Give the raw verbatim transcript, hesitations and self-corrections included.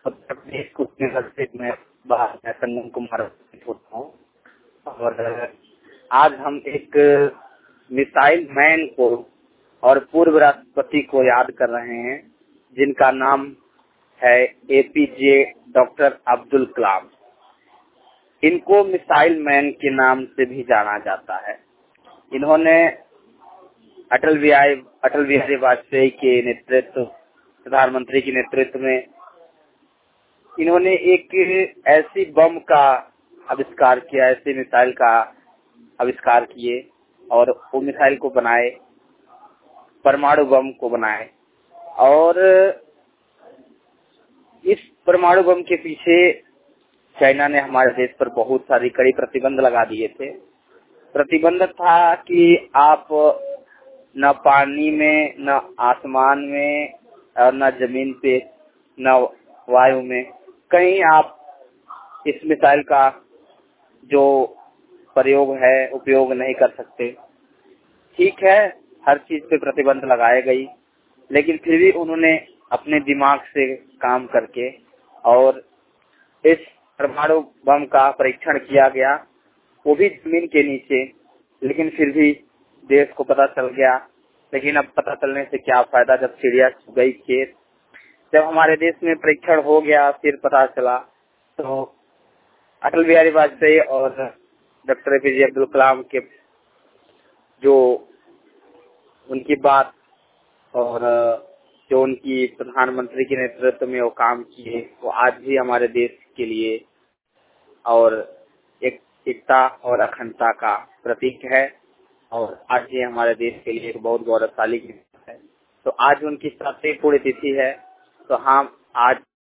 उत्तर प्रदेश को में बाहर मैं संगम कुमार होता हूँ और आज हम एक मिसाइल मैन को और पूर्व राष्ट्रपति को याद कर रहे हैं जिनका नाम है एपीजे डॉक्टर अब्दुल कलाम। इनको मिसाइल मैन के नाम से भी जाना जाता है। इन्होंने अटल बिहारी अटल बिहारी वाजपेयी के नेतृत्व प्रधानमंत्री के नेतृत्व में इन्होंने एक ऐसी बम का आविष्कार किया, ऐसे मिसाइल का आविष्कार किए और वो मिसाइल को बनाए, परमाणु बम को बनाए। और इस परमाणु बम के पीछे चाइना ने हमारे देश पर बहुत सारी कड़ी प्रतिबंध लगा दिए थे। प्रतिबंध था कि आप न पानी में, न आसमान में और न जमीन पे, न वायु में कहीं आप इस मिसाइल का जो प्रयोग है उपयोग नहीं कर सकते। ठीक है, हर चीज पे प्रतिबंध लगाए गई, लेकिन फिर भी उन्होंने अपने दिमाग से काम करके और इस परमाणु बम का परीक्षण किया गया, वो भी जमीन के नीचे। लेकिन फिर भी देश को पता चल गया। लेकिन अब पता चलने से क्या फायदा जब चिड़िया गई खेत। जब हमारे देश में परीक्षण हो गया फिर पता चला तो अटल बिहारी वाजपेयी और डॉक्टर एपीजे अब्दुल कलाम के जो उनकी बात और जो उनकी प्रधानमंत्री के नेतृत्व में वो काम किए, वो आज भी हमारे देश के लिए और एक एकता और अखंडता का प्रतीक है और आज ये हमारे देश के लिए एक बहुत गौरवशाली है। तो आज उनकी सातवीं पुण्यतिथि है, तो हम आज